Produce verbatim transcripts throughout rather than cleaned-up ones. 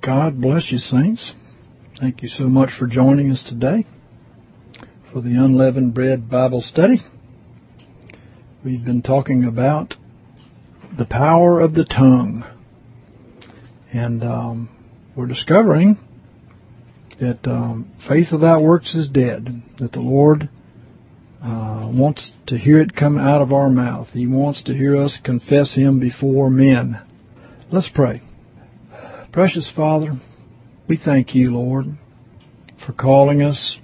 God bless you, saints. Thank you so much for joining us today for the Unleavened Bread Bible Study. We've been talking about the power of the tongue. And um, we're discovering that um, faith without works is dead, that the Lord uh, wants to hear it come out of our mouth. He wants to hear us confess Him before men. Let's pray. Precious Father, we thank you, Lord, for calling us,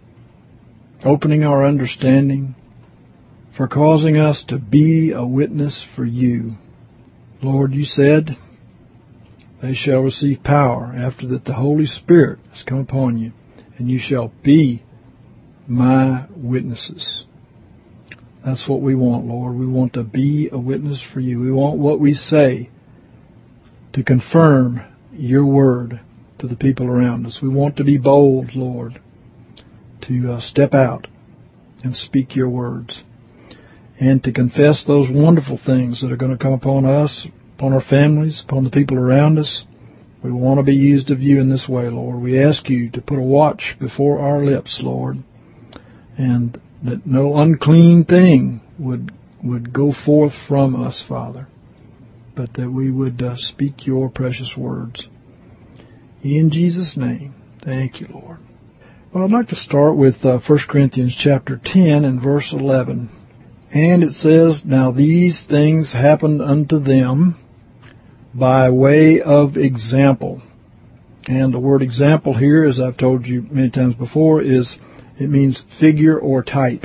opening our understanding, for causing us to be a witness for you. Lord, you said, they shall receive power after that the Holy Spirit has come upon you, and you shall be my witnesses. That's what we want, Lord. We want to be a witness for you. We want what we say to confirm your word to the people around us. We want to be bold, Lord, to uh, step out and speak your words and to confess those wonderful things that are going to come upon us, upon our families, upon the people around us. We want to be used of you in this way, Lord. We ask you to put a watch before our lips, Lord, and that no unclean thing would would go forth from us, Father, but that we would uh, speak your precious words. In Jesus' name, thank you, Lord. Well, I'd like to start with uh, First Corinthians chapter ten and verse eleven. And it says, "Now these things happened unto them by way of example." And the word example here, as I've told you many times before, is it means figure or type.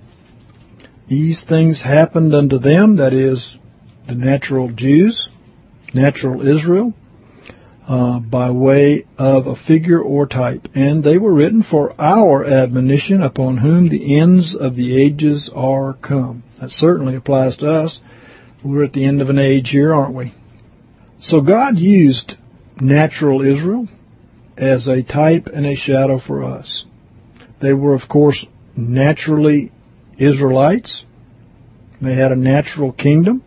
These things happened unto them, that is, the natural Jews, natural Israel, uh, by way of a figure or type. And they were written for our admonition, upon whom the ends of the ages are come. That certainly applies to us. We're at the end of an age here, aren't we? So God used natural Israel as a type and a shadow for us. They were, of course, naturally Israelites. They had a natural kingdom.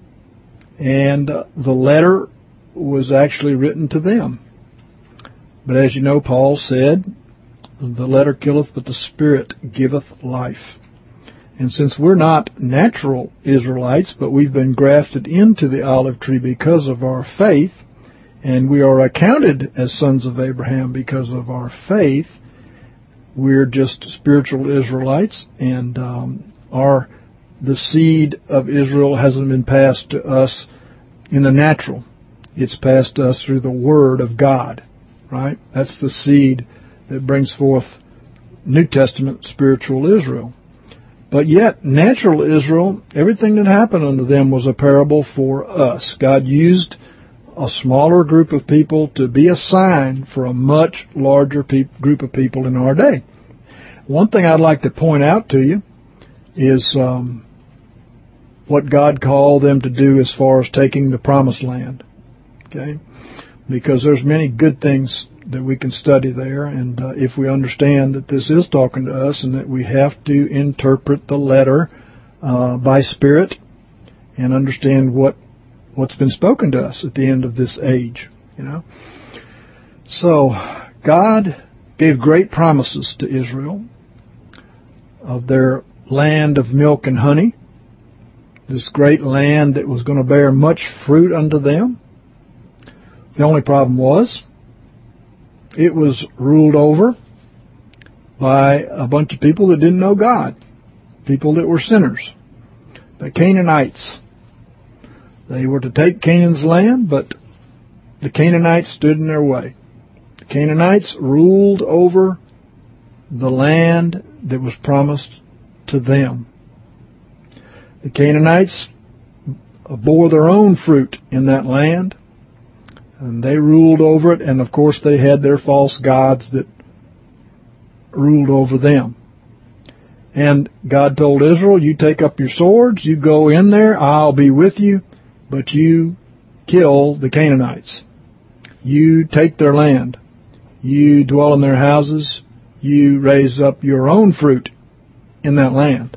And uh, the letter was actually written to them. But as you know, Paul said, the letter killeth, but the Spirit giveth life. And since we're not natural Israelites, but we've been grafted into the olive tree because of our faith, and we are accounted as sons of Abraham because of our faith, we're just spiritual Israelites, and um, our the seed of Israel hasn't been passed to us in the natural. It's passed to us through the Word of God, right? That's the seed that brings forth New Testament spiritual Israel. But yet, natural Israel, everything that happened unto them was a parable for us. God used a smaller group of people to be a sign for a much larger pe- group of people in our day. One thing I'd like to point out to you is um, what God called them to do as far as taking the promised land. Okay? Because there's many good things that we can study there, and uh, if we understand that this is talking to us and that we have to interpret the letter uh, by Spirit and understand what what's been spoken to us at the end of this age, you know. So God gave great promises to Israel of their land of milk and honey, this great land that was going to bear much fruit unto them. The only problem was it was ruled over by a bunch of people that didn't know God, people that were sinners, the Canaanites. They were to take Canaan's land, but the Canaanites stood in their way. The Canaanites ruled over the land that was promised to them. The Canaanites bore their own fruit in that land, and they ruled over it, and of course they had their false gods that ruled over them. And God told Israel, you take up your swords, you go in there, I'll be with you, but you kill the Canaanites. You take their land. You dwell in their houses. You raise up your own fruit in that land.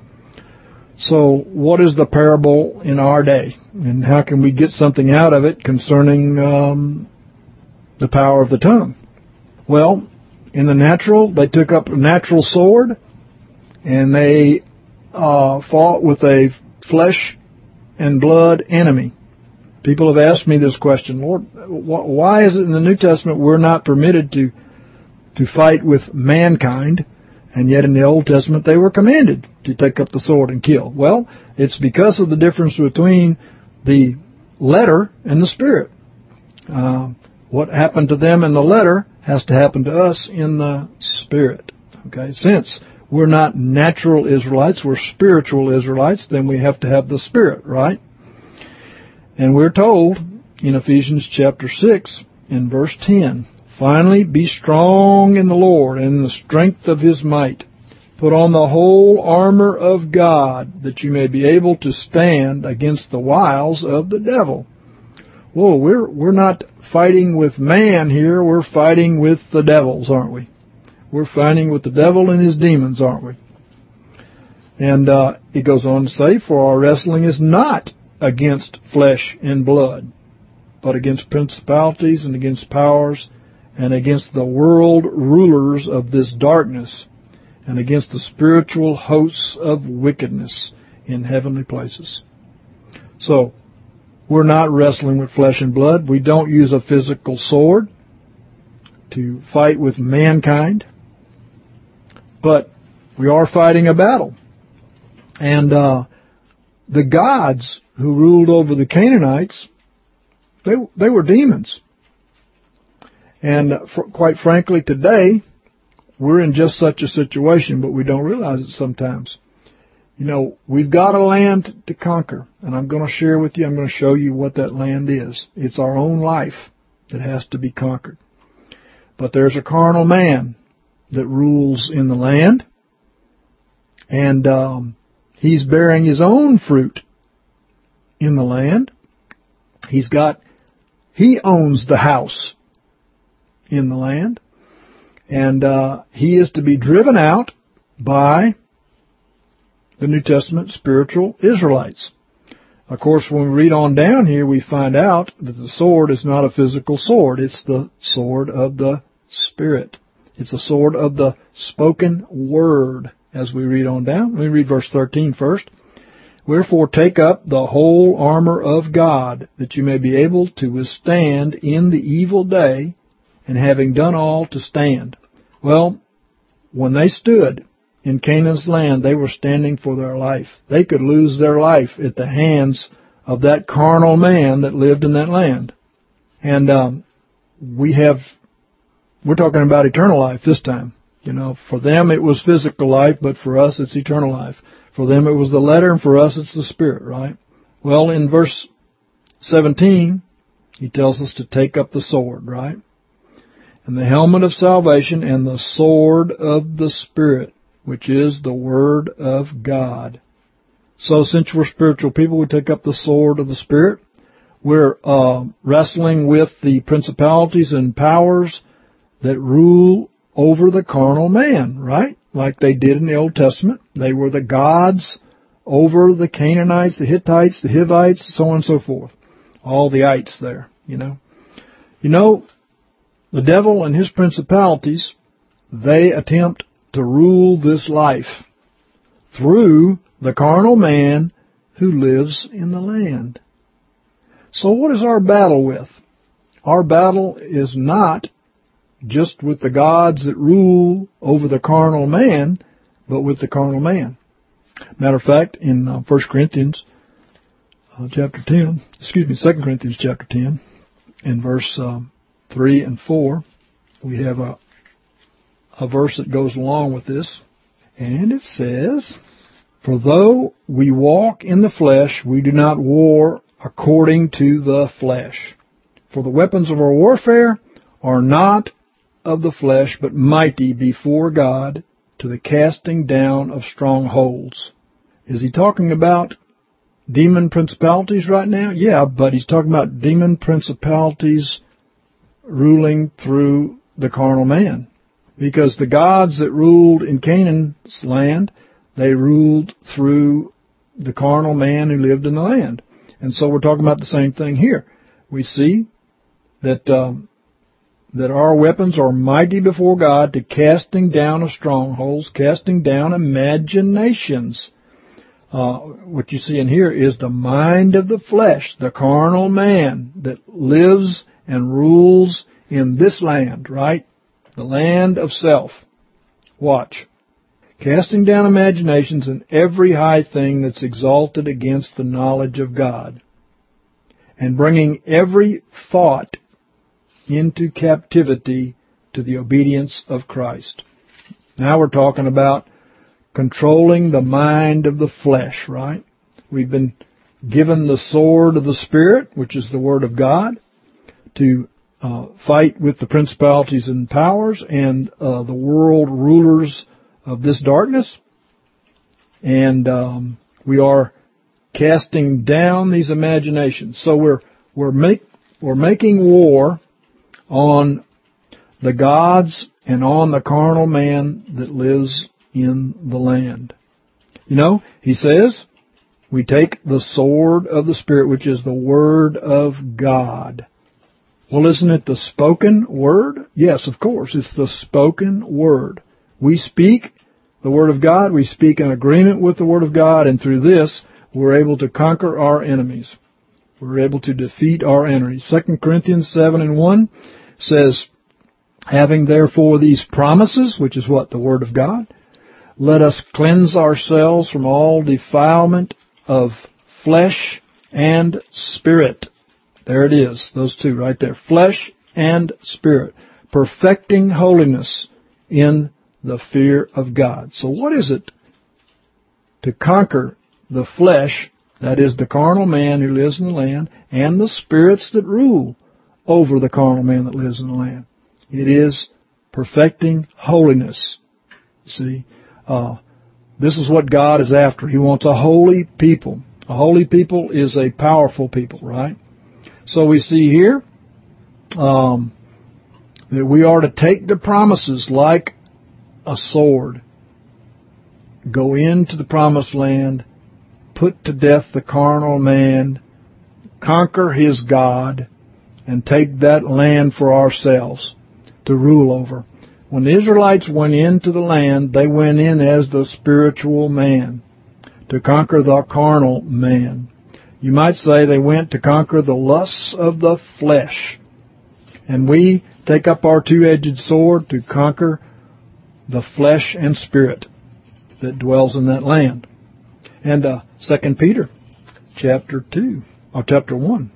So what is the parable in our day? And how can we get something out of it concerning um, the power of the tongue. Well, in the natural, they took up a natural sword, and they uh, fought with a flesh and blood enemy. People have asked me this question, Lord, why is it in the New Testament we're not permitted to to fight with mankind, and yet in the Old Testament they were commanded to take up the sword and kill? Well, it's because of the difference between the letter and the spirit. Uh, what happened to them in the letter has to happen to us in the spirit. Okay, since we're not natural Israelites, we're spiritual Israelites, then we have to have the spirit, right? And we're told in Ephesians chapter six in verse ten, finally be strong in the Lord and in the strength of His might. Put on the whole armor of God, that you may be able to stand against the wiles of the devil. Whoa, we're we're not fighting with man here, we're fighting with the devils, aren't we? We're fighting with the devil and his demons, aren't we? And uh, it goes on to say, for our wrestling is not against flesh and blood, but against principalities and against powers and against the world rulers of this darkness and against the spiritual hosts of wickedness in heavenly places. So, we're not wrestling with flesh and blood. We don't use a physical sword to fight with mankind, but we are fighting a battle. And uh, the gods who ruled over the Canaanites, they they were demons. And for, quite frankly, today, we're in just such a situation, but we don't realize it sometimes. You know, we've got a land to conquer, and I'm going to share with you, I'm going to show you what that land is. It's our own life that has to be conquered. But there's a carnal man that rules in the land, and um, he's bearing his own fruit in the land. He's got, he owns the house in the land, and uh, he is to be driven out by the New Testament spiritual Israelites. Of course, when we read on down here, we find out that the sword is not a physical sword. It's the sword of the Spirit. It's the sword of the spoken word, as we read on down. Let me read verse thirteen first. Wherefore take up the whole armor of God, that you may be able to withstand in the evil day, and having done all, to stand. Well, when they stood in Canaan's land, they were standing for their life. They could lose their life at the hands of that carnal man that lived in that land. And um, we have, we're talking about eternal life this time. You know, for them it was physical life, but for us it's eternal life. For them it was the letter, and for us it's the Spirit, right? Well, in verse seventeen, he tells us to take up the sword, right? And the helmet of salvation and the sword of the Spirit, which is the Word of God. So since we're spiritual people, we take up the sword of the Spirit. We're uh, wrestling with the principalities and powers that rule over the carnal man, right? Like they did in the Old Testament. They were the gods over the Canaanites, the Hittites, the Hivites, so on and so forth. All the ites there, you know. You know, the devil and his principalities, they attempt to rule this life through the carnal man who lives in the land. So what is our battle with? Our battle is not just with the gods that rule over the carnal man, but with the carnal man. Matter of fact, in uh, First Corinthians uh, chapter ten, excuse me, Second Corinthians chapter ten, in verse um, three and four, we have a a verse that goes along with this, and it says, for though we walk in the flesh, we do not war according to the flesh. For the weapons of our warfare are not of the flesh, but mighty before God to the casting down of strongholds. Is he talking about demon principalities right now? Yeah, but he's talking about demon principalities ruling through the carnal man. Because the gods that ruled in Canaan's land, they ruled through the carnal man who lived in the land. And so we're talking about the same thing here. We see that um, that our weapons are mighty before God to casting down of strongholds, casting down imaginations. Uh, what you see in here is the mind of the flesh, the carnal man that lives and rules in this land, right? The land of self. Watch. Casting down imaginations and every high thing that's exalted against the knowledge of God, and bringing every thought into captivity to the obedience of Christ. Now we're talking about controlling the mind of the flesh, right? We've been given the sword of the Spirit, which is the Word of God, to uh, fight with the principalities and powers and uh, the world rulers of this darkness. And um, we are casting down these imaginations. So we're we're make we're making war on the gods and on the carnal man that lives in the land. You know, he says, we take the sword of the Spirit, which is the Word of God. Well, isn't it the spoken Word? Yes, of course, it's the spoken Word. We speak the Word of God, we speak in agreement with the Word of God, and through this, we're able to conquer our enemies. We're able to defeat our enemies. Second Corinthians seven and one says, having therefore these promises, which is what? The Word of God, let us cleanse ourselves from all defilement of flesh and spirit. There it is, those two right there. Flesh and spirit. Perfecting holiness in the fear of God. So what is it to conquer the flesh, that is the carnal man who lives in the land, and the spirits that rule over the carnal man that lives in the land? It is perfecting holiness. See? Uh, this is what God is after. He wants a holy people. A holy people is a powerful people, right? So we see here um, that we are to take the promises like a sword, go into the promised land, put to death the carnal man, conquer his God, and take that land for ourselves to rule over. When the Israelites went into the land, they went in as the spiritual man, to conquer the carnal man. You might say they went to conquer the lusts of the flesh. And we take up our two-edged sword to conquer the flesh and spirit that dwells in that land. And uh, Second Peter chapter two, or chapter one,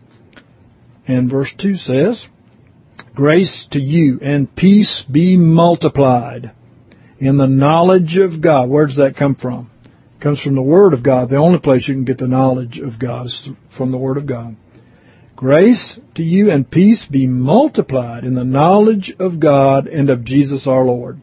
and verse two says, grace to you and peace be multiplied in the knowledge of God. Where does that come from? It comes from the Word of God. The only place you can get the knowledge of God is from the Word of God. Grace to you and peace be multiplied in the knowledge of God and of Jesus our Lord,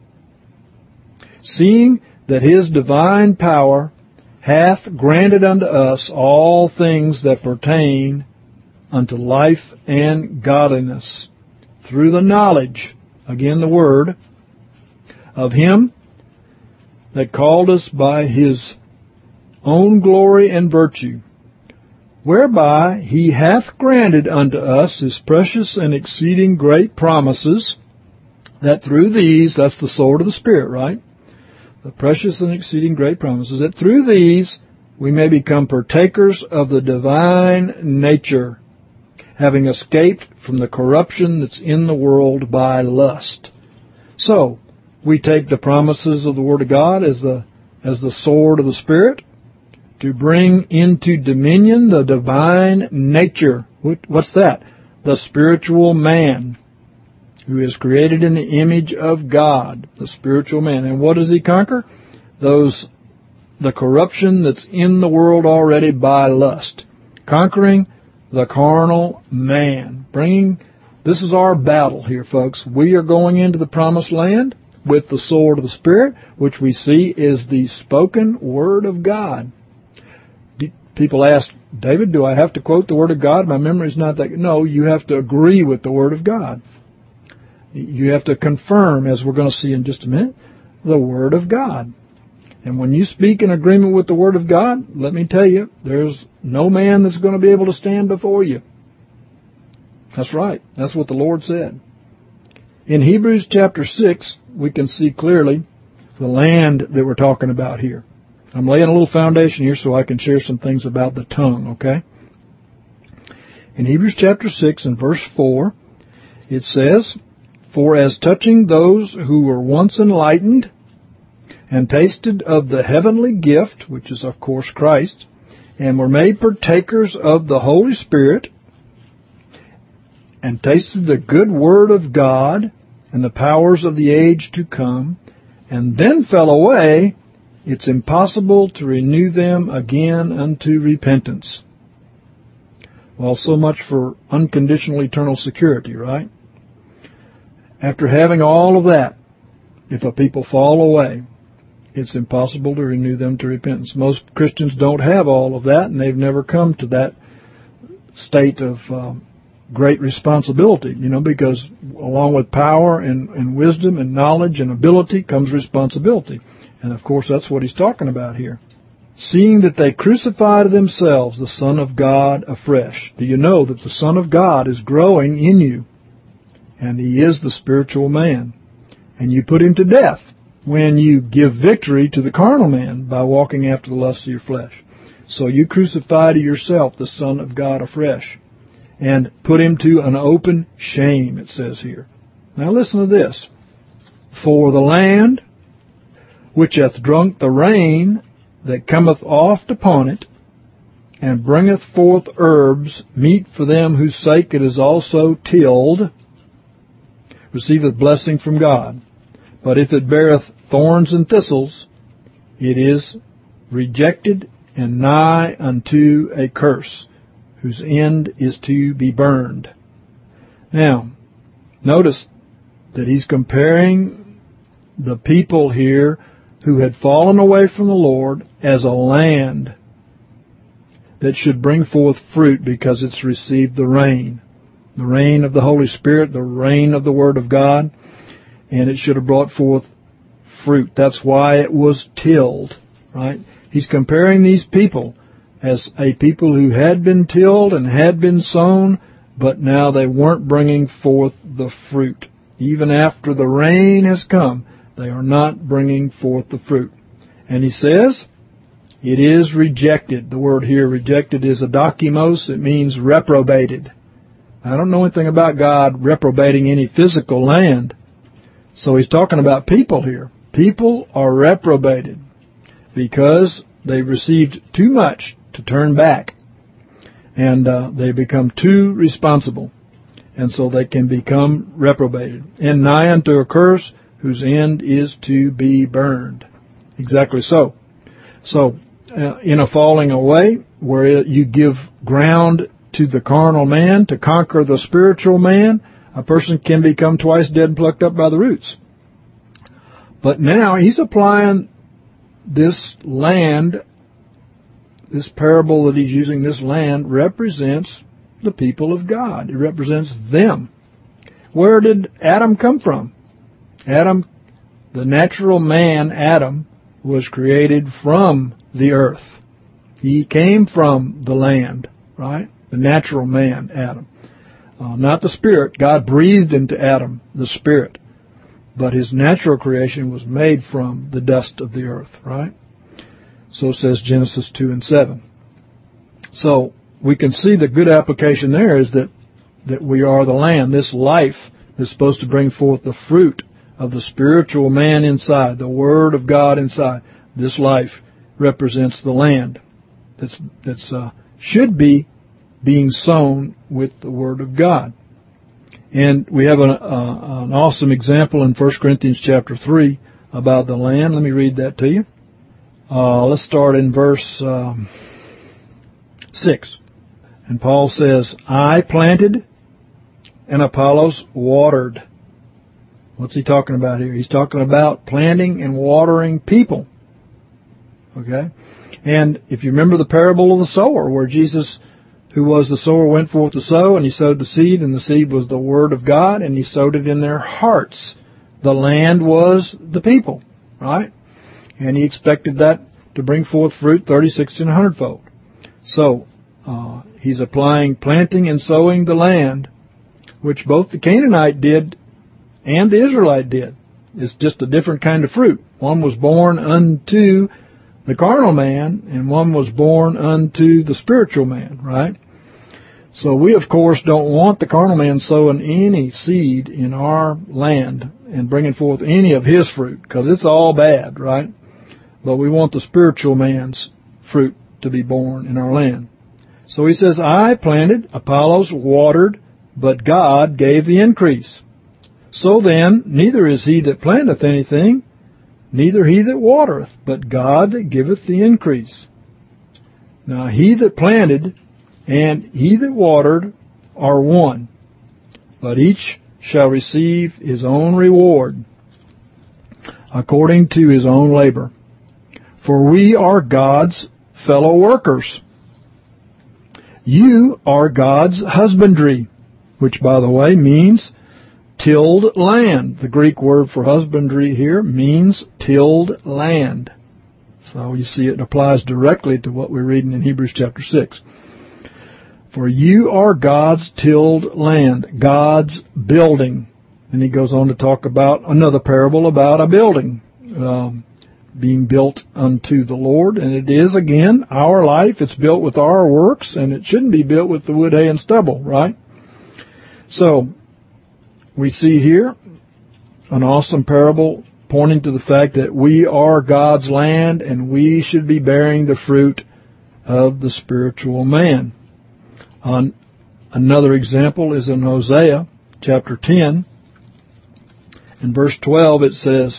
seeing that His divine power hath granted unto us all things that pertain unto life and godliness, through the knowledge, again the Word, of Him that called us by His own glory and virtue, whereby He hath granted unto us His precious and exceeding great promises, that through these, that's the sword of the Spirit, right? The precious and exceeding great promises, that through these we may become partakers of the divine nature, having escaped from the corruption that's in the world by lust. So, we take the promises of the Word of God as the as the sword of the Spirit to bring into dominion the divine nature. What's that? The spiritual man who is created in the image of God, the spiritual man. And what does he conquer? Those, the corruption that's in the world already by lust. Conquering the carnal man. Bringing, this is our battle here, folks. We are going into the promised land with the sword of the Spirit, which we see is the spoken Word of God. People ask, David, do I have to quote the Word of God? My memory's not that good. No, you have to agree with the Word of God. You have to confirm, as we're going to see in just a minute, the Word of God. And when you speak in agreement with the Word of God, let me tell you, there's no man that's going to be able to stand before you. That's right. That's what the Lord said. In Hebrews chapter six, we can see clearly the land that we're talking about here. I'm laying a little foundation here so I can share some things about the tongue, okay? In Hebrews chapter six and verse four, it says, "For as touching those who were once enlightened and tasted of the heavenly gift," which is of course Christ, "and were made partakers of the Holy Spirit, and tasted the good word of God and the powers of the age to come, and then fell away, it's impossible to renew them again unto repentance." Well, so much for unconditional eternal security, right? After having all of that, if a people fall away, it's impossible to renew them to repentance. Most Christians don't have all of that, and they've never come to that state of um, great responsibility, you know, because along with power and, and wisdom and knowledge and ability comes responsibility. And, of course, that's what he's talking about here. "Seeing that they crucify to themselves the Son of God afresh." Do you know that the Son of God is growing in you? And he is the spiritual man. And you put him to death when you give victory to the carnal man by walking after the lusts of your flesh. So you crucify to yourself the Son of God afresh and put him to an open shame, it says here. Now listen to this. "For the land which hath drunk the rain that cometh oft upon it, and bringeth forth herbs, meat for them whose sake it is also tilled, receiveth blessing from God. But if it beareth thorns and thistles, it is rejected and nigh unto a curse, whose end is to be burned." Now, notice that he's comparing the people here who had fallen away from the Lord as a land that should bring forth fruit because it's received the rain. The rain of the Holy Spirit, the rain of the Word of God, and it should have brought forth fruit. That's why it was tilled, right? He's comparing these people as a people who had been tilled and had been sown, but now they weren't bringing forth the fruit. Even after the rain has come, they are not bringing forth the fruit. And he says, it is rejected. The word here, rejected, is adokimos. It means reprobated. I don't know anything about God reprobating any physical land. So he's talking about people here. People are reprobated because they received too much to turn back. And uh, they become too responsible. And so they can become reprobated. And nigh unto a curse, whose end is to be burned. Exactly so. So, uh, in a falling away, where you give ground to the carnal man to conquer the spiritual man, a person can become twice dead and plucked up by the roots. But now he's applying this land, this parable that he's using, this land represents the people of God. It represents them. Where did Adam come from? Adam, the natural man, Adam, was created from the earth. He came from the land, right? The natural man, Adam. Uh, not the spirit. God breathed into Adam the spirit. But his natural creation was made from the dust of the earth, right? So says Genesis two and seven. So we can see the good application there is that, that we are the land. This life is supposed to bring forth the fruit of the spiritual man inside, the Word of God inside. This life represents the land that's that's uh, should be being sown with the Word of God. And we have an, uh, an awesome example in First Corinthians chapter three about the land. Let me read that to you. Uh, let's start in verse um, six. And Paul says, I planted and Apollos watered. What's he talking about here? He's talking about planting and watering people. Okay? And if you remember the parable of the sower, where Jesus, who was the sower, went forth to sow, and he sowed the seed, and the seed was the Word of God, and he sowed it in their hearts. The land was the people, right? And he expected that to bring forth fruit thirty, sixty, and a hundredfold. So, uh, he's applying planting and sowing the land, which both the Canaanite did and the Israelite did. It's just a different kind of fruit. One was born unto the carnal man, and one was born unto the spiritual man, right? So we, of course, don't want the carnal man sowing any seed in our land and bringing forth any of his fruit, because it's all bad, right? But we want the spiritual man's fruit to be born in our land. So he says, I planted, Apollos watered, but God gave the increase. So then, neither is he that planteth anything, neither he that watereth, but God that giveth the increase. Now he that planted and he that watered are one, but each shall receive his own reward according to his own labor. For we are God's fellow workers. You are God's husbandry, which, by the way, means tilled land. The Greek word for husbandry here means tilled land. So you see it applies directly to what we're reading in Hebrews chapter six. For you are God's tilled land, God's building. And he goes on to talk about another parable about a building um, being built unto the Lord. And it is, again, our life. It's built with our works, and it shouldn't be built with the wood, hay, and stubble, right? So we see here an awesome parable pointing to the fact that we are God's land and we should be bearing the fruit of the spiritual man. On another example is in Hosea chapter ten. In verse twelve it says,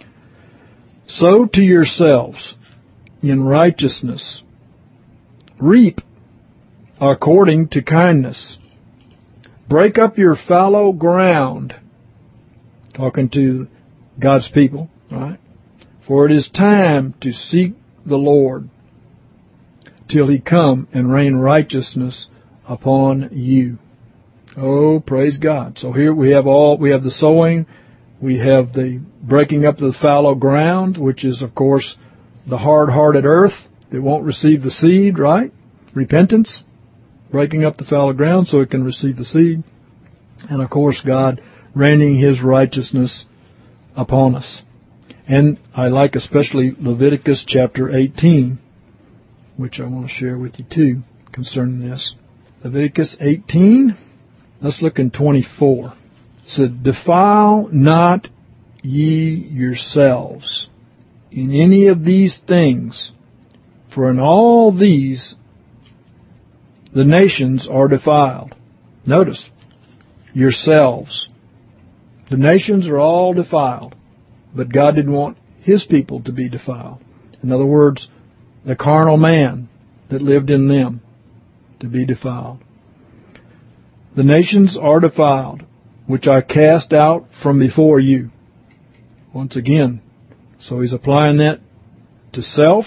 sow to yourselves in righteousness, reap according to kindness. Break up your fallow ground. Talking to God's people, right? For it is time to seek the Lord till he come and rain righteousness upon you. Oh, praise God. So here we have all, we have the sowing, we have the breaking up the fallow ground, which is, of course, the hard-hearted earth that won't receive the seed, right? Repentance. Breaking up the fallow ground so it can receive the seed. And, of course, God raining his righteousness upon us. And I like especially Leviticus chapter eighteen, which I want to share with you too concerning this. Leviticus eighteen, let's look in twenty-four. It said, defile not ye yourselves in any of these things, for in all these the nations are defiled. Notice, yourselves. The nations are all defiled, but God didn't want his people to be defiled. In other words, the carnal man that lived in them to be defiled. The nations are defiled, which I cast out from before you. Once again, so he's applying that to self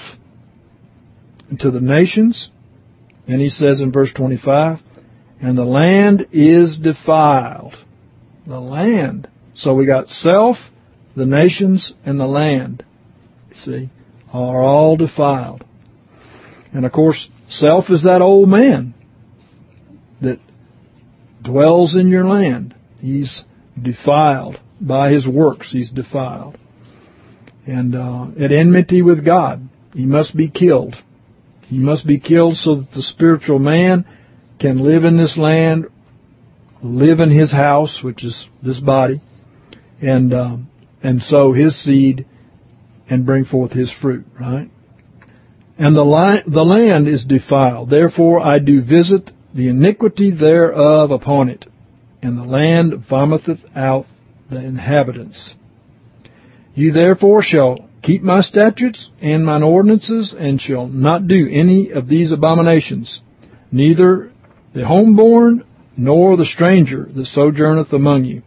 and to the nations. And he says in verse twenty-five, and the land is defiled. The land. So we got self, the nations, and the land, you see, are all defiled. And of course, self is that old man that dwells in your land. He's defiled by his works. He's defiled. And uh, at enmity with God. He must be killed. He must be killed so that the spiritual man can live in this land, live in his house, which is this body, and um, and sow his seed and bring forth his fruit, right? And the, li- the land is defiled. Therefore I do visit the iniquity thereof upon it, and the land vomiteth out the inhabitants. You therefore shall keep my statutes and mine ordinances, and shall not do any of these abominations, neither the homeborn nor the stranger that sojourneth among you.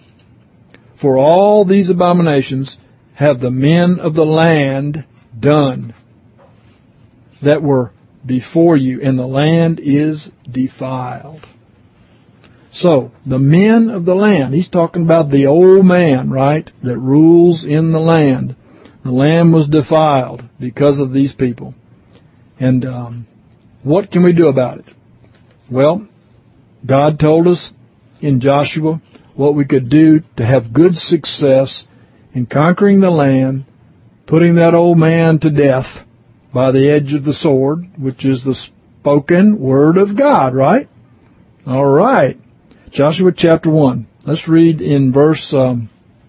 For all these abominations have the men of the land done that were before you, and the land is defiled. So, the men of the land, he's talking about the old man, right, that rules in the land. The land was defiled because of these people. And um, what can we do about it? Well, God told us in Joshua, what we could do to have good success in conquering the land, putting that old man to death by the edge of the sword, which is the spoken word of God, right? All right. Joshua chapter one. Let's read in verse um,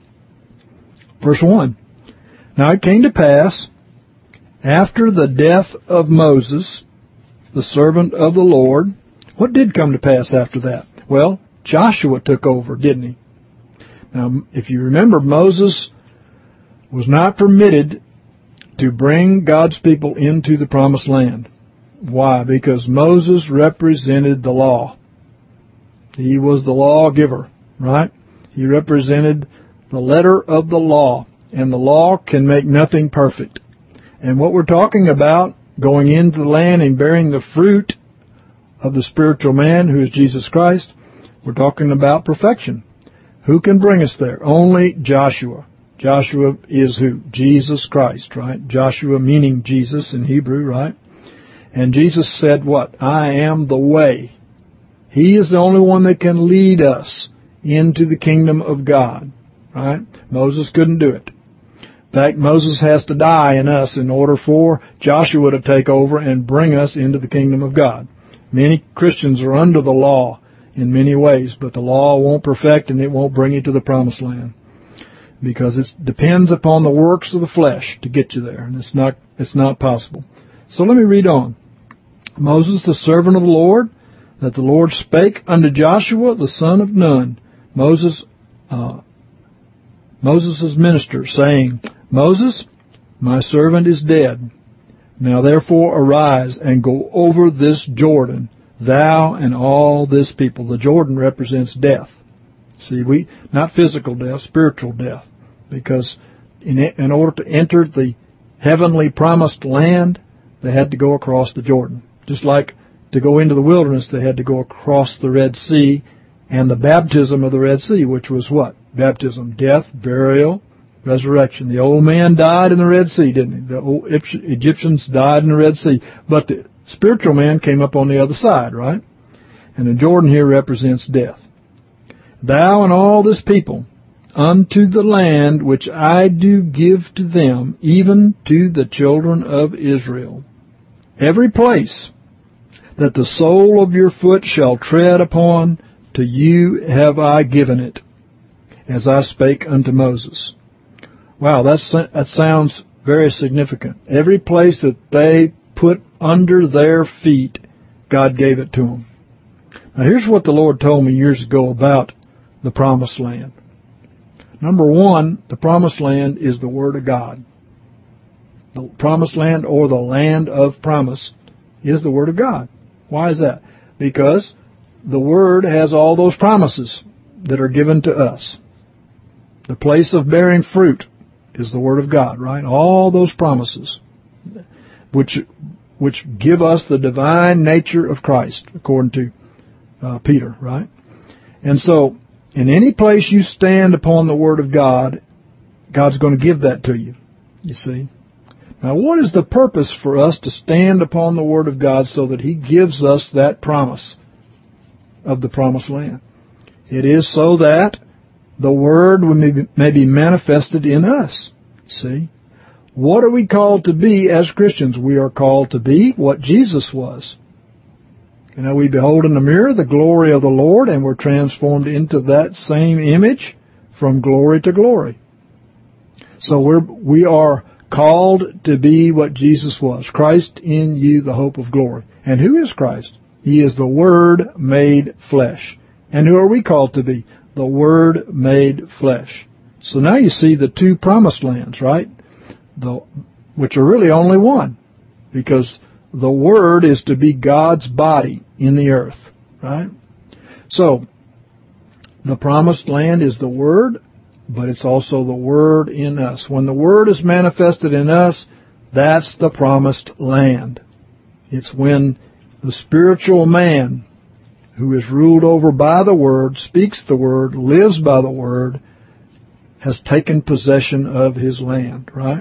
verse one. Now it came to pass, after the death of Moses, the servant of the Lord, what did come to pass after that? Well, Joshua took over, didn't he? Now, if you remember, Moses was not permitted to bring God's people into the promised land. Why? Because Moses represented the law. He was the lawgiver, right? He represented the letter of the law, and the law can make nothing perfect. And what we're talking about, going into the land and bearing the fruit of the spiritual man, who is Jesus Christ, we're talking about perfection. Who can bring us there? Only Joshua. Joshua is who? Jesus Christ, right? Joshua meaning Jesus in Hebrew, right? And Jesus said what? I am the way. He is the only one that can lead us into the kingdom of God, right? Moses couldn't do it. In fact, Moses has to die in us in order for Joshua to take over and bring us into the kingdom of God. Many Christians are under the law in many ways, but the law won't perfect and it won't bring you to the promised land, because it depends upon the works of the flesh to get you there, and it's not it's not possible. So let me read on. Moses, the servant of the Lord, that the Lord spake unto Joshua, the son of Nun, Moses, uh, Moses' minister, saying, Moses, my servant is dead. Now therefore arise and go over this Jordan, thou and all this people. The Jordan represents death. See, we not physical death, spiritual death, because in in order to enter the heavenly promised land, they had to go across the Jordan. Just like to go into the wilderness, they had to go across the Red Sea, and the baptism of the Red Sea, which was what? Baptism, death, burial, resurrection. The old man died in the Red Sea, didn't he? The old Egyptians died in the Red Sea, but the spiritual man came up on the other side, right? And the Jordan here represents death. Thou and all this people, unto the land which I do give to them, even to the children of Israel. Every place that the sole of your foot shall tread upon, to you have I given it, as I spake unto Moses. Wow, that's, that sounds very significant. Every place that they put under their feet, God gave it to them. Now here's what the Lord told me years ago about the Promised Land. Number one, the Promised Land is the Word of God. The Promised Land, or the land of promise, is the Word of God. Why is that? Because the Word has all those promises that are given to us. The place of bearing fruit is the Word of God, right? All those promises which which give us the divine nature of Christ, according to uh, Peter, right? And so, in any place you stand upon the Word of God, God's going to give that to you, you see. Now, what is the purpose for us to stand upon the Word of God so that He gives us that promise of the promised land? It is so that the Word may be manifested in us, see. What are we called to be as Christians? We are called to be what Jesus was. You know, we behold in the mirror the glory of the Lord, and we're transformed into that same image from glory to glory. So we're, we are called to be what Jesus was. Christ in you, the hope of glory. And who is Christ? He is the Word made flesh. And who are we called to be? The Word made flesh. So now you see the two promised lands, right? The, which are really only one, because the Word is to be God's body in the earth, right? So, the promised land is the Word, but it's also the Word in us. When the Word is manifested in us, that's the promised land. It's when the spiritual man, who is ruled over by the Word, speaks the Word, lives by the Word, has taken possession of his land, right?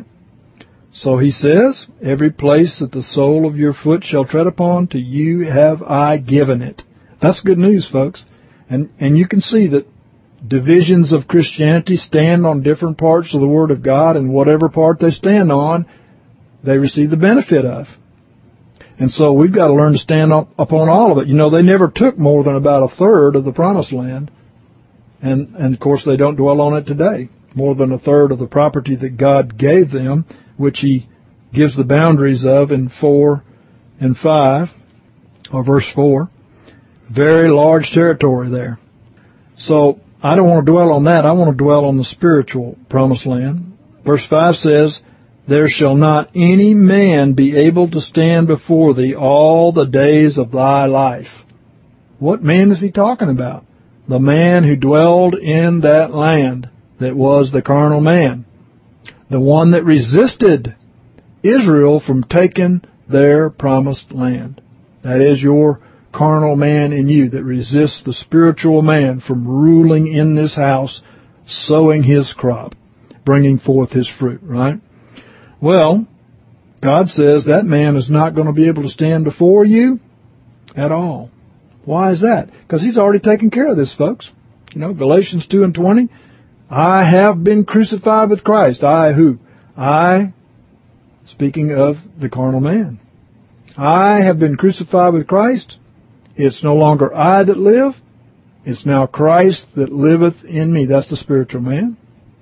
So he says, every place that the sole of your foot shall tread upon, to you have I given it. That's good news, folks. And and you can see that divisions of Christianity stand on different parts of the Word of God, and whatever part they stand on, they receive the benefit of. And so we've got to learn to stand up upon all of it. You know, they never took more than about a third of the Promised Land, and, and of course they don't dwell on it today. More than a third of the property that God gave them, which He gives the boundaries of in four and five, or verse four. Very large territory there. So I don't want to dwell on that. I want to dwell on the spiritual Promised Land. Verse five says, there shall not any man be able to stand before thee all the days of thy life. What man is he talking about? The man who dwelled in that land that was the carnal man. The one that resisted Israel from taking their promised land. That is your carnal man in you that resists the spiritual man from ruling in this house, sowing his crop, bringing forth his fruit, right? Well, God says that man is not going to be able to stand before you at all. Why is that? Because He's already taken care of this, folks. You know, Galatians two and twenty, I have been crucified with Christ. I who? I, speaking of the carnal man. I have been crucified with Christ. It's no longer I that live. It's now Christ that liveth in me. That's the spiritual man.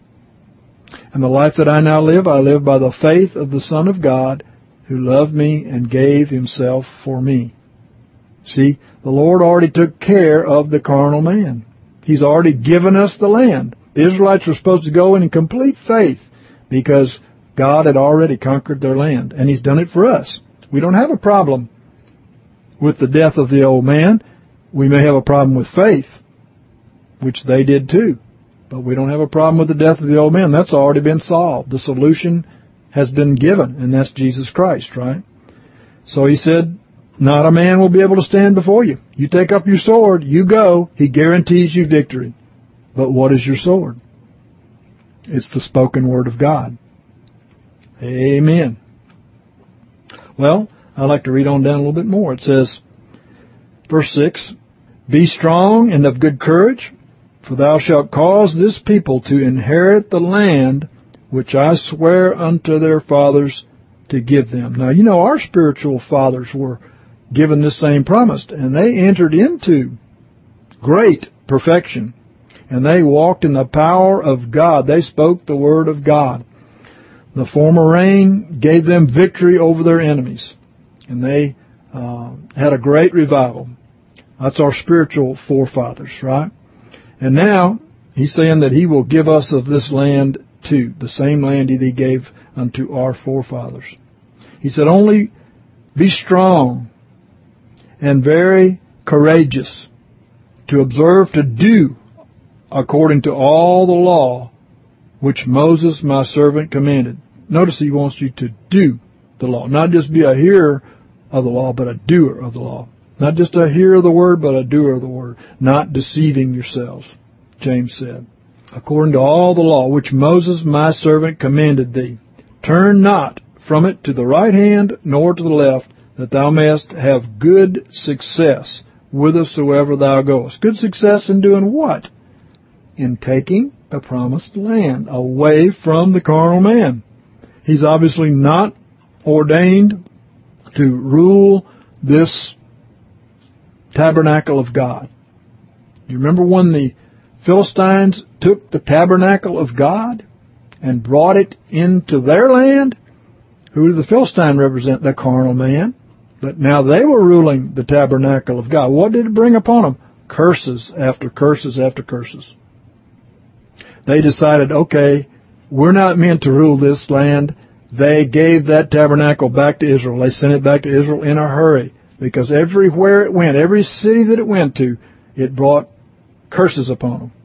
And the life that I now live, I live by the faith of the Son of God, who loved me and gave Himself for me. See, the Lord already took care of the carnal man. He's already given us the land. The Israelites were supposed to go in complete faith because God had already conquered their land, and He's done it for us. We don't have a problem with the death of the old man. We may have a problem with faith, which they did too. But we don't have a problem with the death of the old man. That's already been solved. The solution has been given, and that's Jesus Christ, right? So He said, not a man will be able to stand before you. You take up your sword, you go. He guarantees you victory. But what is your sword? It's the spoken word of God. Amen. Well, I'd like to read on down a little bit more. It says, verse six, be strong and of good courage, for thou shalt cause this people to inherit the land which I swear unto their fathers to give them. Now, you know, our spiritual fathers were given this same promise, and they entered into great perfection. And they walked in the power of God. They spoke the word of God. The former rain gave them victory over their enemies. And they uh, had a great revival. That's our spiritual forefathers, right? And now, He's saying that He will give us of this land too. The same land that He gave unto our forefathers. He said, only be strong and very courageous to observe to do according to all the law which Moses my servant commanded. Notice He wants you to do the law. Not just be a hearer of the law, but a doer of the law. Not just a hearer of the word, but a doer of the word. Not deceiving yourselves, James said. According to all the law which Moses my servant commanded thee. Turn not from it to the right hand, nor to the left, that thou mayest have good success whithersoever thou goest. Good success in doing what? In taking the promised land away from the carnal man. He's obviously not ordained to rule this tabernacle of God. You remember when the Philistines took the tabernacle of God and brought it into their land? Who did the Philistine represent? The carnal man. But now they were ruling the tabernacle of God. What did it bring upon them? Curses after curses after curses. They decided, okay, we're not meant to rule this land. They gave that tabernacle back to Israel. They sent it back to Israel in a hurry because everywhere it went, every city that it went to, it brought curses upon them.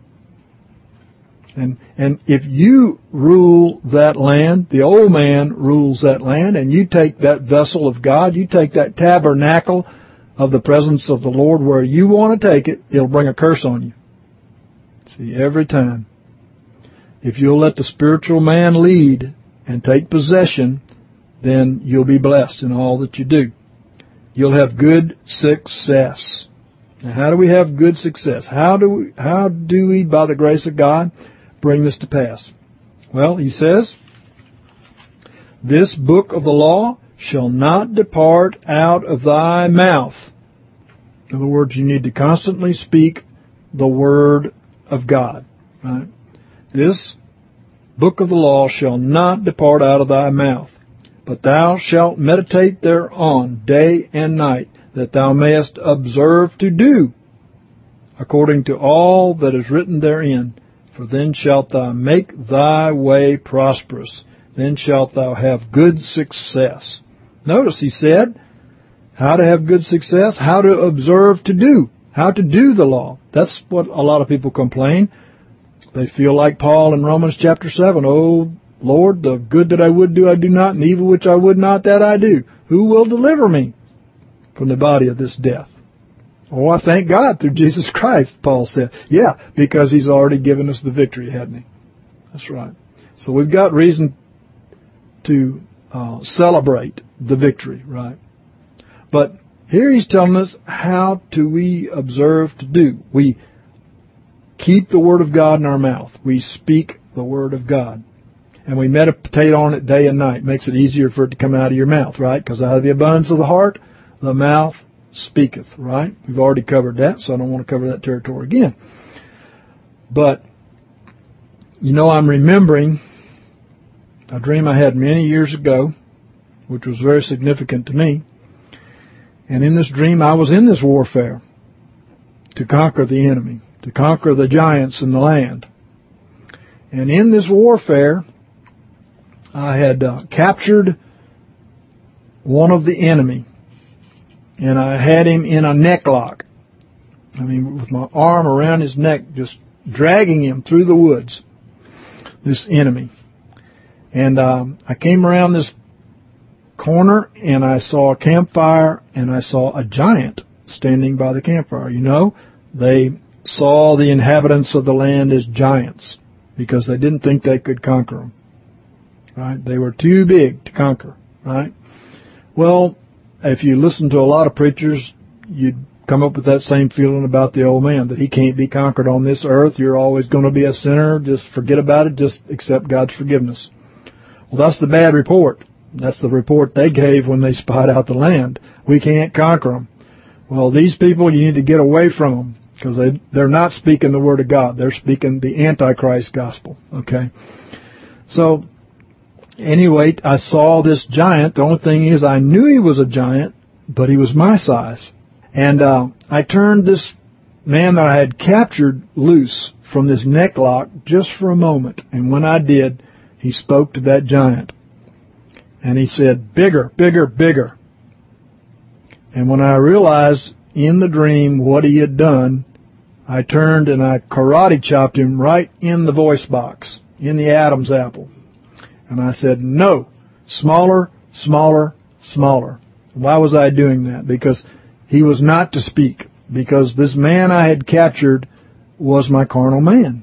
And and if you rule that land, the old man rules that land, and you take that vessel of God, you take that tabernacle of the presence of the Lord where you want to take it, it'll bring a curse on you. See, every time. If you'll let the spiritual man lead and take possession, then you'll be blessed in all that you do. You'll have good success. Now, how do we have good success? How do we, how do we, by the grace of God, bring this to pass? Well, he says, this book of the law shall not depart out of thy mouth. In other words, you need to constantly speak the word of God. Right? This book of the law shall not depart out of thy mouth, but thou shalt meditate thereon day and night, that thou mayest observe to do according to all that is written therein. For then shalt thou make thy way prosperous. Then shalt thou have good success. Notice he said, how to have good success, how to observe to do, how to do the law. That's what a lot of people complain. They feel like Paul in Romans chapter seven, oh Lord, the good that I would do I do not, and evil which I would not that I do. Who will deliver me from the body of this death? Oh, I thank God through Jesus Christ, Paul said. Yeah, because he's already given us the victory, hadn't he? That's right. So we've got reason to uh, celebrate the victory, right? But here he's telling us how do we observe to do. We keep the Word of God in our mouth. We speak the Word of God. And we meditate on it day and night. Makes it easier for it to come out of your mouth, right? Because out of the abundance of the heart, the mouth speaketh, right? We've already covered that, so I don't want to cover that territory again. But, you know, I'm remembering a dream I had many years ago, which was very significant to me. And in this dream, I was in this warfare to conquer the enemy, to conquer the giants in the land. And in this warfare, I had uh, captured one of the enemy. And I had him in a neck lock. I mean, with my arm around his neck, just dragging him through the woods, this enemy. And um, I came around this corner, and I saw a campfire, and I saw a giant standing by the campfire. You know, they saw the inhabitants of the land as giants because they didn't think they could conquer them. Right? They were too big to conquer. Right? Well, if you listen to a lot of preachers, you'd come up with that same feeling about the old man, that he can't be conquered on this earth. You're always going to be a sinner. Just forget about it. Just accept God's forgiveness. Well, that's the bad report. That's the report they gave when they spied out the land. We can't conquer them. Well, these people, you need to get away from them because they, they're not speaking the Word of God. They're speaking the Antichrist gospel. Okay? So, anyway, I saw this giant. The only thing is I knew he was a giant, but he was my size. And uh, I turned this man that I had captured loose from this neck lock just for a moment. And when I did, he spoke to that giant. And he said, bigger, bigger, bigger. And when I realized in the dream what he had done, I turned and I karate chopped him right in the voice box, in the Adam's apple. And I said, no, smaller, smaller, smaller. Why was I doing that? Because he was not to speak. Because this man I had captured was my carnal man.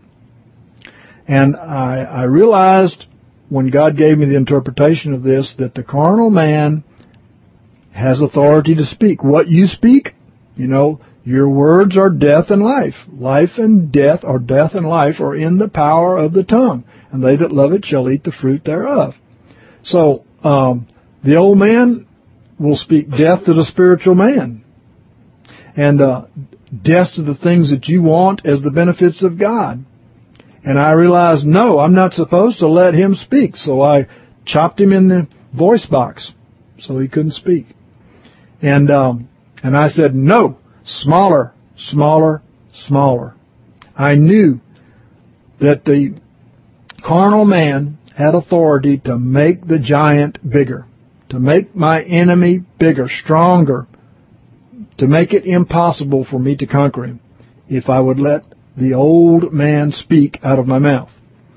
And I, I realized when God gave me the interpretation of this that the carnal man has authority to speak. What you speak, you know, your words are death and life. Life and death, or death and life, are in the power of the tongue. And they that love it shall eat the fruit thereof. So, um, the old man will speak death to the spiritual man. And uh, death to the things that you want as the benefits of God. And I realized, no, I'm not supposed to let him speak. So I chopped him in the voice box so he couldn't speak. And um, and I said, no, smaller, smaller, smaller. I knew that the carnal man had authority to make the giant bigger, to make my enemy bigger, stronger, to make it impossible for me to conquer him if I would let the old man speak out of my mouth.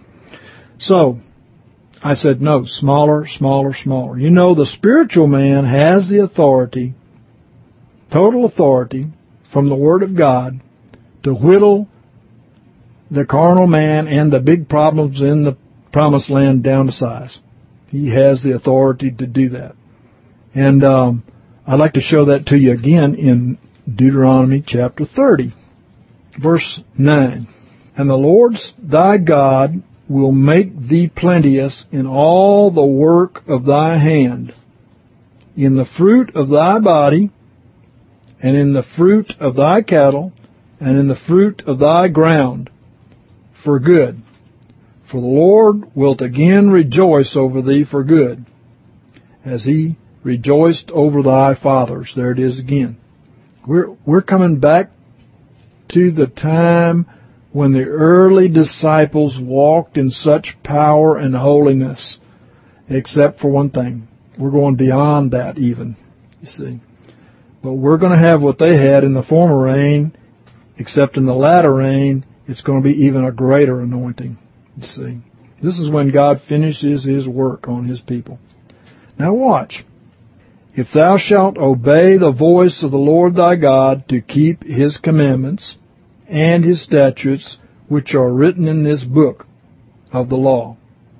So I said, no, smaller, smaller, smaller. You know, the spiritual man has the authority, total authority, from the Word of God to whittle the carnal man and the big problems in the promised land down to size. He has the authority to do that. And um, I'd like to show that to you again in Deuteronomy chapter thirty, verse nine. And the Lord thy God will make thee plenteous in all the work of thy hand, in the fruit of thy body, and in the fruit of thy cattle, and in the fruit of thy ground, for good. For the Lord wilt again rejoice over thee for good, as he rejoiced over thy fathers. There it is again. We're, we're coming back to the time when the early disciples walked in such power and holiness, except for one thing. We're going beyond that even, you see. But we're going to have what they had in the former rain, except in the latter rain, it's going to be even a greater anointing, you see. This is when God finishes his work on his people. Now watch. If thou shalt obey the voice of the Lord thy God to keep his commandments and his statutes, which are written in this book of the law,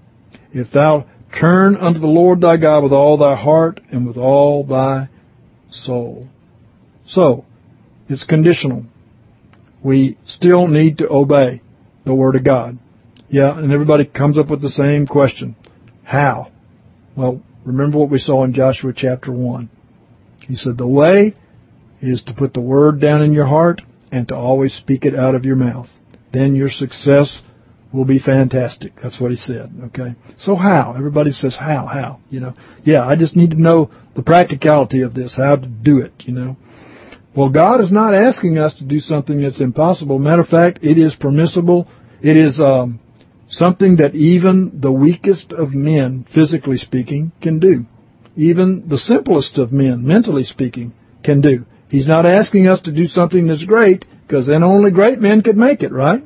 if thou turn unto the Lord thy God with all thy heart and with all thy soul. So, it's conditional. We still need to obey the Word of God. Yeah, and everybody comes up with the same question. How? Well, remember what we saw in Joshua chapter one. He said the way is to put the Word down in your heart and to always speak it out of your mouth. Then your success will be fantastic. That's what he said, okay? So how? Everybody says how, how, you know. Yeah, I just need to know the practicality of this, how to do it, you know. Well, God is not asking us to do something that's impossible. Matter of fact, it is permissible. It is um, something that even the weakest of men, physically speaking, can do. Even the simplest of men, mentally speaking, can do. He's not asking us to do something that's great, because then only great men could make it, right?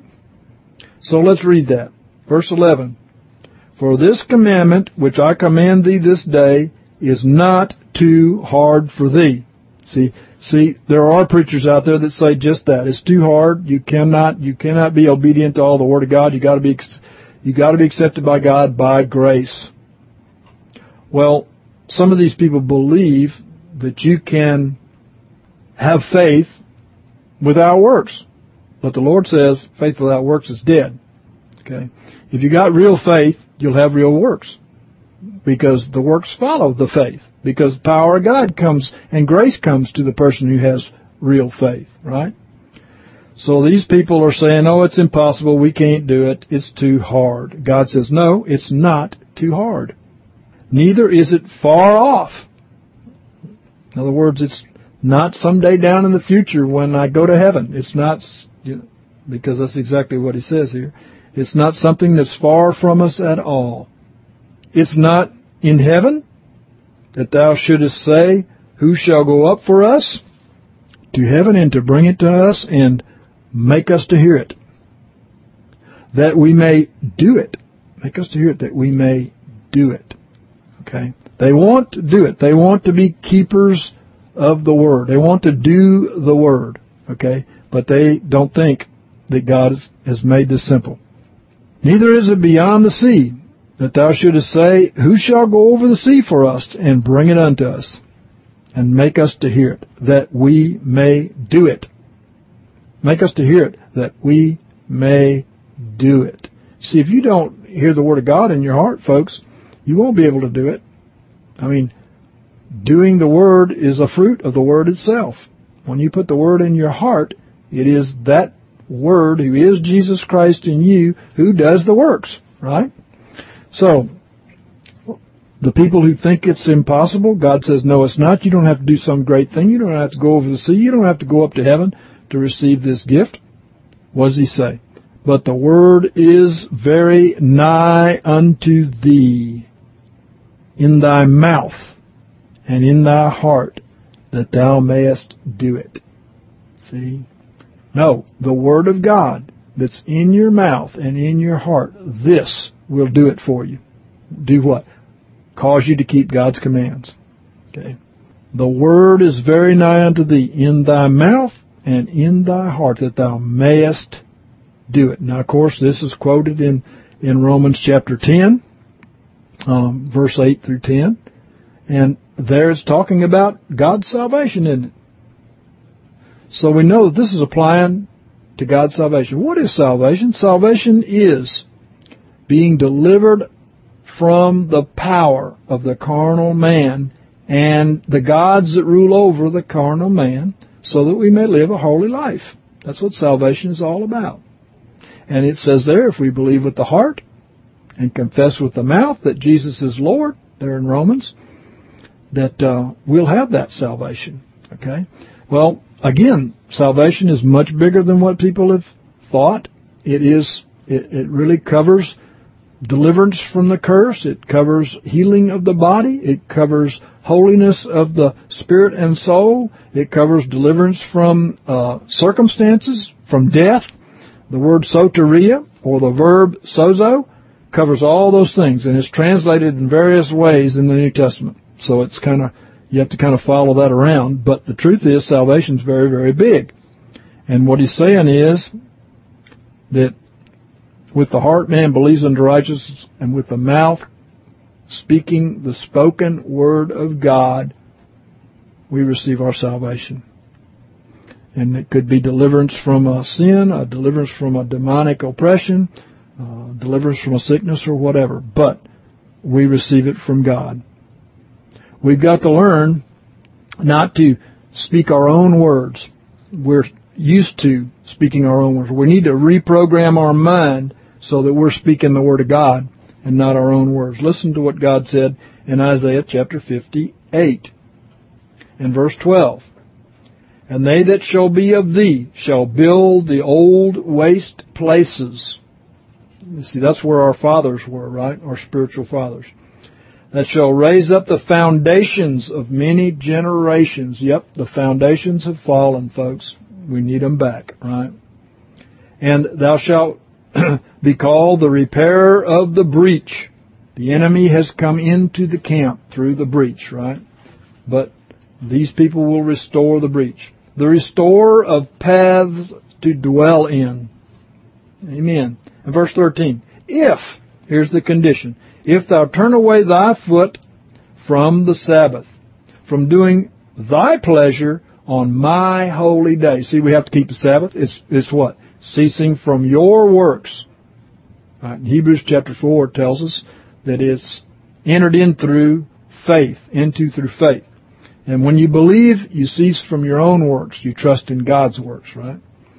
So let's read that. Verse eleven. For this commandment which I command thee this day is not too hard for thee. See, see, there are preachers out there that say just that. It's too hard. You cannot, you cannot be obedient to all the Word of God. You got to be, you got to be accepted by God by grace. Well, some of these people believe that you can have faith without works. But the Lord says faith without works is dead. Okay? If you got real faith, you'll have real works. Because the works follow the faith. Because the power of God comes and grace comes to the person who has real faith, right? So these people are saying, oh, it's impossible, we can't do it, it's too hard. God says, no, it's not too hard. Neither is it far off. In other words, it's not someday down in the future when I go to heaven. It's not, you know, because that's exactly what he says here. It's not something that's far from us at all. It's not in heaven that thou shouldest say, who shall go up for us to heaven and to bring it to us and make us to hear it, that we may do it. Make us to hear it, that we may do it. Okay? They want to do it. They want to be keepers of the Word. They want to do the Word. Okay? But they don't think that God has made this simple. Neither is it beyond the sea, that thou shouldest say, who shall go over the sea for us and bring it unto us, and make us to hear it, that we may do it. Make us to hear it, that we may do it. See, if you don't hear the Word of God in your heart, folks, you won't be able to do it. I mean, doing the Word is a fruit of the Word itself. When you put the Word in your heart, it is that Word, who is Jesus Christ in you, who does the works, right? So, the people who think it's impossible, God says, no, it's not. You don't have to do some great thing. You don't have to go over the sea. You don't have to go up to heaven to receive this gift. What does he say? But the word is very nigh unto thee, in thy mouth and in thy heart, that thou mayest do it. See? No, the Word of God that's in your mouth and in your heart, this will do it for you. Do what? Cause you to keep God's commands. Okay? The Word is very nigh unto thee, in thy mouth and in thy heart, that thou mayest do it. Now, of course, this is quoted in, in Romans chapter ten, um, verse eight through ten. And there it's talking about God's salvation, isn't it? So we know that this is applying to God's salvation. What is salvation? Salvation is being delivered from the power of the carnal man and the gods that rule over the carnal man, so that we may live a holy life. That's what salvation is all about. And it says there, if we believe with the heart and confess with the mouth that Jesus is Lord, there in Romans, that uh, we'll have that salvation. Okay? Well, again, salvation is much bigger than what people have thought. It is. It, it really covers deliverance from the curse. It covers healing of the body. It covers holiness of the spirit and soul. It covers deliverance from uh, circumstances, from death. The word soteria, or the verb sozo, covers all those things, and it's translated in various ways in the New Testament. So it's kind of, you have to kind of follow that around. But the truth is, salvation is very, very big. And what he's saying is that with the heart man believes unto righteousness, and with the mouth speaking the spoken word of God, we receive our salvation. And it could be deliverance from a sin, a deliverance from a demonic oppression, uh, deliverance from a sickness or whatever. But we receive it from God. We've got to learn not to speak our own words. We're used to speaking our own words. We need to reprogram our mind so that we're speaking the Word of God and not our own words. Listen to what God said in Isaiah chapter fifty-eight and verse twelve. And they that shall be of thee shall build the old waste places. You see, that's where our fathers were, right? Our spiritual fathers. That shall raise up the foundations of many generations. Yep, the foundations have fallen, folks. We need them back, right? And thou shalt be called the repairer of the breach. The enemy has come into the camp through the breach, right? But these people will restore the breach. The restorer of paths to dwell in. Amen. And verse thirteen. If, here's the condition, if thou turn away thy foot from the Sabbath, from doing thy pleasure on my holy day. See, we have to keep the Sabbath. It's, it's what? Ceasing from your works. Right. In Hebrews chapter four tells us that it's entered in through faith, into through faith. And when you believe, you cease from your own works. You trust in God's works, right?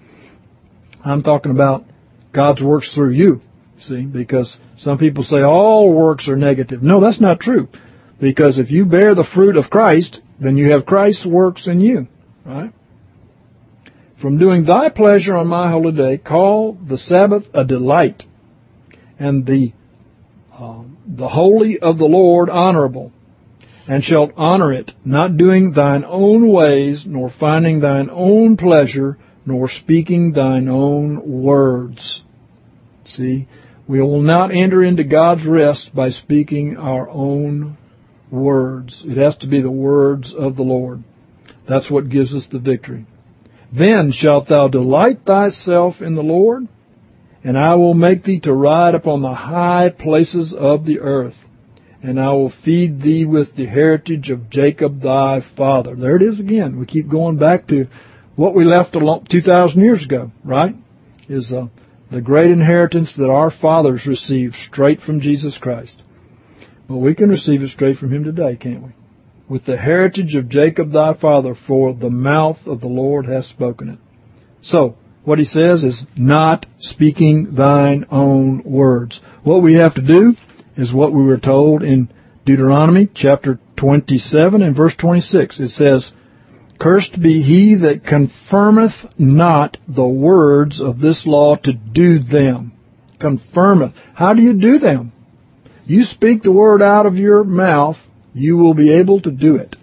I'm talking about God's works through you, see, because some people say all works are negative. No, that's not true. Because if you bear the fruit of Christ, then you have Christ's works in you, right? From doing thy pleasure on my holy day, call the Sabbath a delight, and the uh, the holy of the Lord honorable. And shalt honor it, not doing thine own ways, nor finding thine own pleasure, nor speaking thine own words. See, we will not enter into God's rest by speaking our own words. It has to be the words of the Lord. That's what gives us the victory. Then shalt thou delight thyself in the Lord, and I will make thee to ride upon the high places of the earth. And I will feed thee with the heritage of Jacob thy father. There it is again. We keep going back to what we left two thousand years ago, right? Is uh, the great inheritance that our fathers received straight from Jesus Christ. But we can receive it straight from Him today, can't we? With the heritage of Jacob thy father, for the mouth of the Lord hath spoken it. So, what he says is not speaking thine own words. What we have to do is what we were told in Deuteronomy chapter twenty-seven and verse twenty-six. It says, Cursed be he that confirmeth not the words of this law to do them. Confirmeth. How do you do them? You speak the word out of your mouth, you will be able to do it.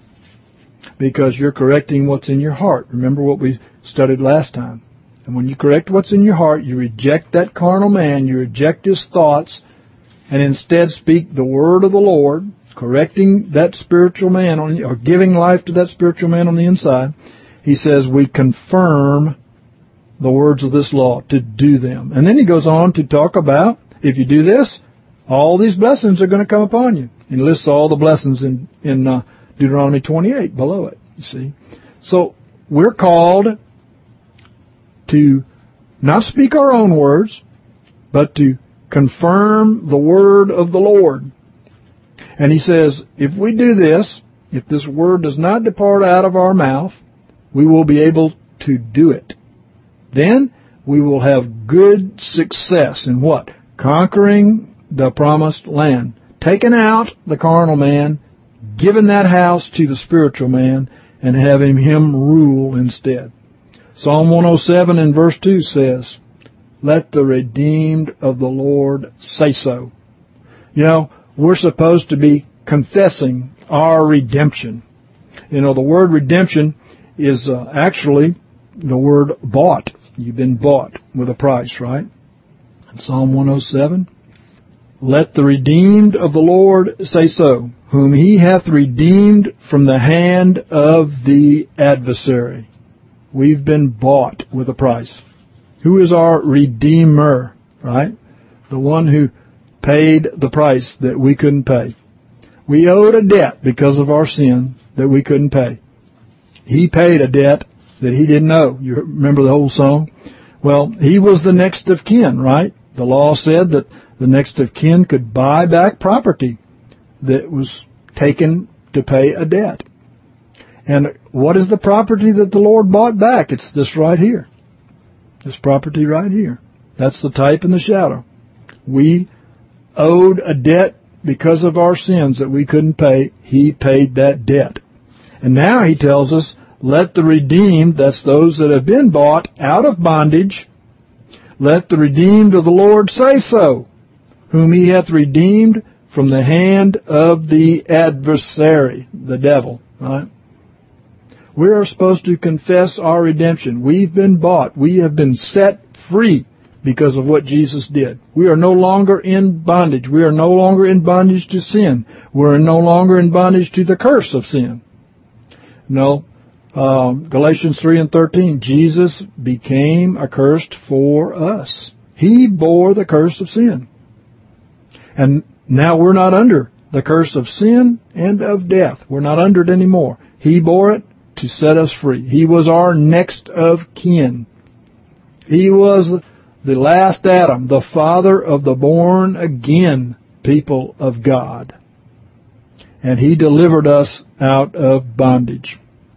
Because you're correcting what's in your heart. Remember what we studied last time. And when you correct what's in your heart, you reject that carnal man, you reject his thoughts, and instead speak the word of the Lord, correcting that spiritual man, on, or giving life to that spiritual man on the inside. He says, we confirm the words of this law to do them. And then he goes on to talk about, if you do this, all these blessings are going to come upon you. He lists all the blessings in, in uh, Deuteronomy twenty-eight below it, you see. So we're called to not speak our own words, but to confirm the word of the Lord. And he says, if we do this, if this word does not depart out of our mouth, we will be able to do it. Then we will have good success in what? Conquering the promised land. Taking out the carnal man, giving that house to the spiritual man, and having him rule instead. Psalm one oh seven in verse two says, let the redeemed of the Lord say so. You know, we're supposed to be confessing our redemption. You know, the word redemption is uh, actually the word bought. You've been bought with a price, right? In Psalm one oh seven, let the redeemed of the Lord say so, whom he hath redeemed from the hand of the adversary. We've been bought with a price. Who is our Redeemer, right? The one who paid the price that we couldn't pay. We owed a debt because of our sin that we couldn't pay. He paid a debt that he didn't owe. You remember the whole song? Well, he was the next of kin, right? The law said that the next of kin could buy back property that was taken to pay a debt. And what is the property that the Lord bought back? It's this right here. This property right here. That's the type and the shadow. We owed a debt because of our sins that we couldn't pay. He paid that debt. And now he tells us, let the redeemed, that's those that have been bought out of bondage, let the redeemed of the Lord say so, whom he hath redeemed from the hand of the adversary, the devil. Right? We are supposed to confess our redemption. We've been bought. We have been set free because of what Jesus did. We are no longer in bondage. We are no longer in bondage to sin. We're no longer in bondage to the curse of sin. No. Um, Galatians three and thirteen, Jesus became accursed for us. He bore the curse of sin. And now we're not under the curse of sin and of death. We're not under it anymore. He bore it to set us free. He was our next of kin. He was the last Adam, the father of the born again people of God. And he delivered us out of bondage.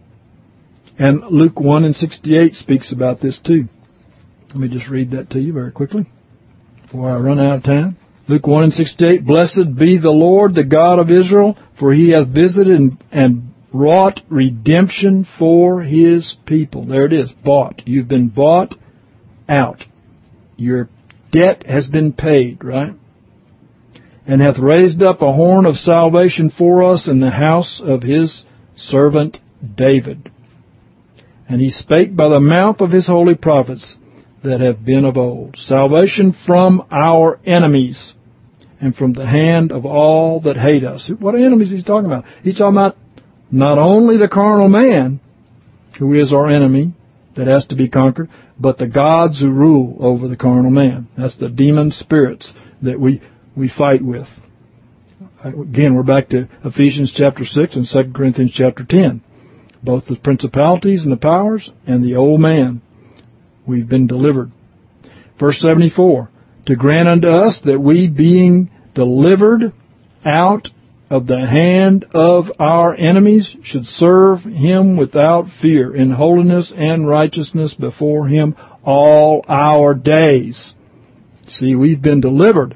And Luke one and sixty-eight speaks about this too. Let me just read that to you very quickly before I run out of time. Luke one and sixty-eight, blessed be the Lord, the God of Israel, for he hath visited and, and wrought redemption for his people. There it is, bought. You've been bought out. Your debt has been paid, right? And hath raised up a horn of salvation for us in the house of his servant David. And he spake by the mouth of his holy prophets that have been of old. Salvation from our enemies and from the hand of all that hate us. What enemies is he talking about? He's talking about not only the carnal man, who is our enemy, that has to be conquered, but the gods who rule over the carnal man. That's the demon spirits that we, we fight with. Again, we're back to Ephesians chapter six and Second Corinthians chapter ten. Both the principalities and the powers and the old man. We've been delivered. Verse seventy-four, to grant unto us that we, being delivered out of the hand of our enemies, should serve him without fear, in holiness and righteousness before him all our days. See, we've been delivered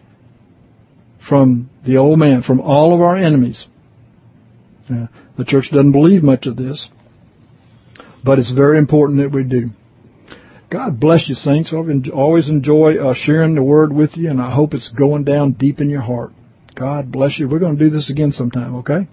from the old man, from all of our enemies. Uh, the church doesn't believe much of this, but it's very important that we do. God bless you, saints. I always enjoy uh, sharing the word with you, and I hope it's going down deep in your heart. God bless you. We're going to do this again sometime, okay?